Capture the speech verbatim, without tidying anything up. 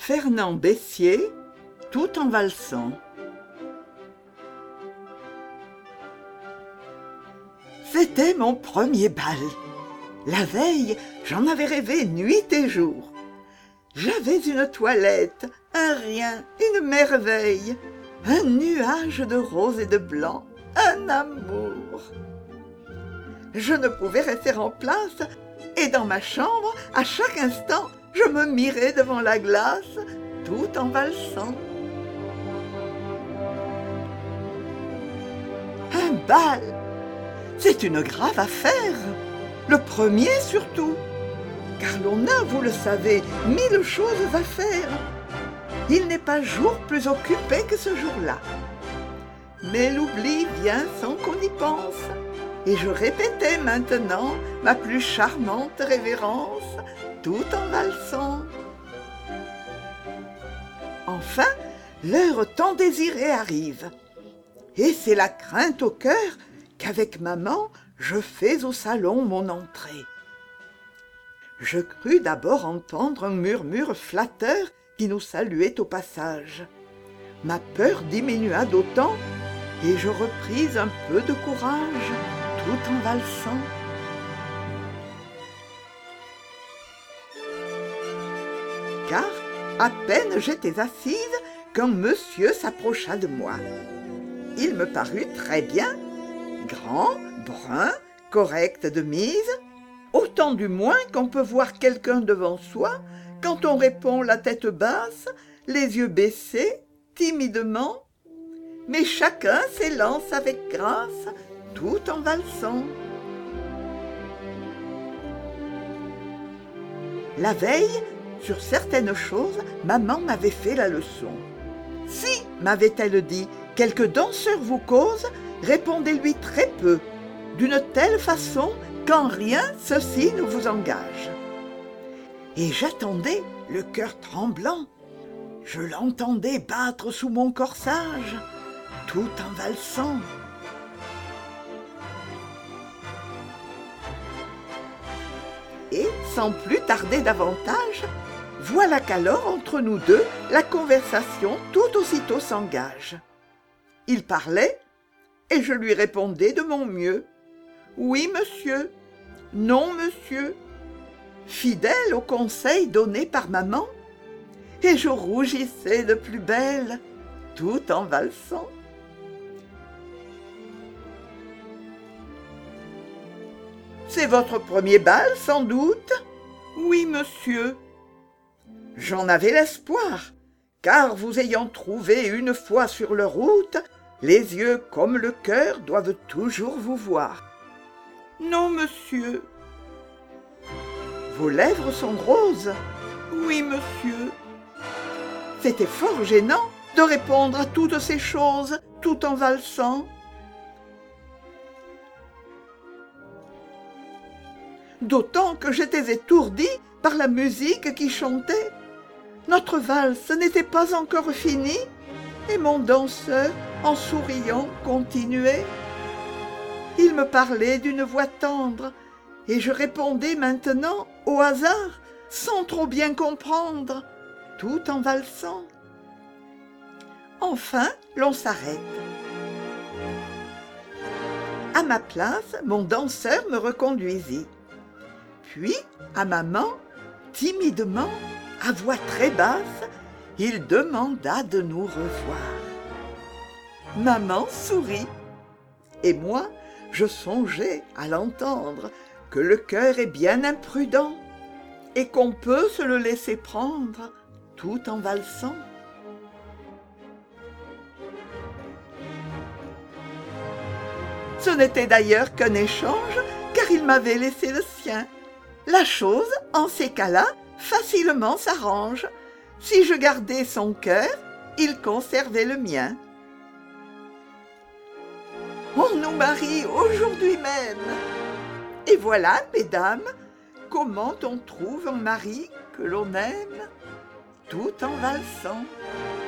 Fernand Bessier, tout en valsant. C'était mon premier bal. La veille, j'en avais rêvé nuit et jour. J'avais une toilette, un rien, une merveille, un nuage de rose et de blanc, un amour. Je ne pouvais rester en place, et dans ma chambre, à chaque instant, je me mirais devant la glace, tout en valsant. Un bal, c'est une grave affaire, le premier surtout, car l'on a, vous le savez, mille choses à faire. Il n'est pas jour plus occupé que ce jour-là. Mais l'oubli vient sans qu'on y pense, et je répétais maintenant ma plus charmante révérence, tout en valsant. Enfin, l'heure tant désirée arrive, et c'est la crainte au cœur qu'avec maman, je fais au salon mon entrée. Je crus d'abord entendre un murmure flatteur qui nous saluait au passage. Ma peur diminua d'autant, et je repris un peu de courage, tout en valsant. Car, à peine j'étais assise qu'un monsieur s'approcha de moi. Il me parut très bien, grand, brun, correct de mise, autant du moins qu'on peut voir quelqu'un devant soi quand on répond la tête basse, les yeux baissés, timidement, mais chacun s'élance avec grâce, tout en valsant. La veille, sur certaines choses, maman m'avait fait la leçon. « Si, m'avait-elle dit, quelque danseur vous cause, répondez-lui très peu, d'une telle façon qu'en rien ceci ne vous engage. » Et j'attendais, le cœur tremblant. Je l'entendais battre sous mon corsage, tout en valsant. Et, sans plus tarder davantage, voilà qu'alors entre nous deux, la conversation tout aussitôt s'engage. Il parlait, et je lui répondais de mon mieux. Oui, monsieur. Non, monsieur. Fidèle aux conseils donnés par maman, et je rougissais de plus belle, tout en valsant. C'est votre premier bal, sans doute? Oui, monsieur. J'en avais l'espoir, car vous ayant trouvé une fois sur leur route, les yeux comme le cœur doivent toujours vous voir. Non, monsieur. Vos lèvres sont roses? Oui, monsieur. C'était fort gênant de répondre à toutes ces choses tout en valsant. D'autant que j'étais étourdie par la musique qui chantait. Notre valse n'était pas encore finie, et mon danseur, en souriant, continuait. Il me parlait d'une voix tendre, et je répondais maintenant au hasard, sans trop bien comprendre, tout en valsant. Enfin, l'on s'arrête. À ma place, mon danseur me reconduisit. Puis, à maman, timidement, à voix très basse, il demanda de nous revoir. Maman sourit, et moi, je songeais à l'entendre que le cœur est bien imprudent et qu'on peut se le laisser prendre tout en valsant. Ce n'était d'ailleurs qu'un échange, car il m'avait laissé le sien. La chose, en ces cas-là, facilement s'arrange. Si je gardais son cœur, il conservait le mien. On nous marie aujourd'hui même. Et voilà, mesdames, comment on trouve un mari que l'on aime, tout en valsant.